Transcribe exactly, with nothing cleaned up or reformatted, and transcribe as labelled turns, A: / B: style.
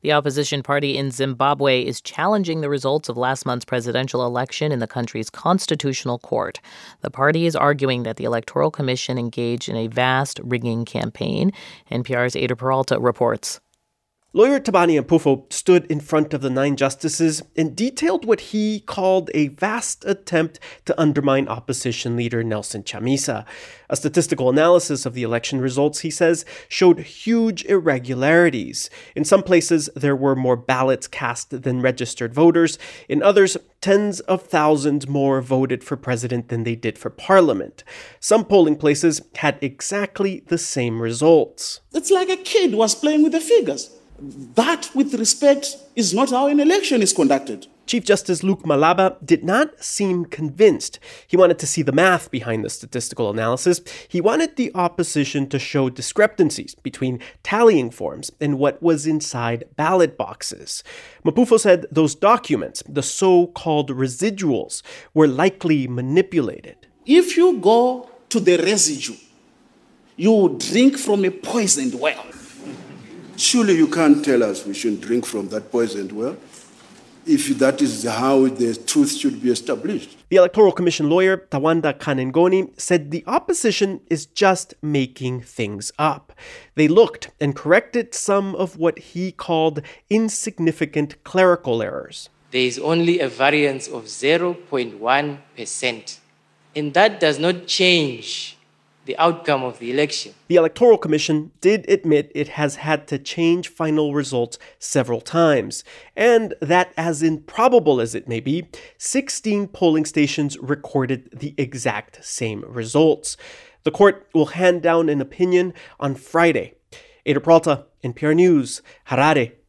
A: The opposition party in Zimbabwe is challenging the results of last month's presidential election in the country's constitutional court. The party is arguing that the Electoral Commission engaged in a vast rigging campaign. N P R's Ada Peralta reports.
B: Lawyer Thabani Ampufo stood in front of the nine justices and detailed what he called a vast attempt to undermine opposition leader Nelson Chamisa. A statistical analysis of the election results, he says, showed huge irregularities. In some places, there were more ballots cast than registered voters. In others, tens of thousands more voted for president than they did for parliament. Some polling places had exactly the same results.
C: It's like a kid was playing with the figures. That, with respect, is not how an election is conducted.
B: Chief Justice Luke Malaba did not seem convinced. He wanted to see the math behind the statistical analysis. He wanted the opposition to show discrepancies between tallying forms and what was inside ballot boxes. Mapufo said those documents, the so-called residuals, were likely manipulated.
C: If you go to the residue, you drink from a poisoned well.
D: Surely you can't tell us we shouldn't drink from that poisoned well, if that is how the truth should be established.
B: The Electoral Commission lawyer, Tawanda Kanengoni, said the opposition is just making things up. They looked and corrected some of what he called insignificant clerical errors.
E: There is only a variance of zero point one percent, and that does not change the outcome of the election.
B: The Electoral Commission did admit it has had to change final results several times, and that, as improbable as it may be, sixteen polling stations recorded the exact same results. The court will hand down an opinion on Friday. Ada Peralta, N P R News, Harare.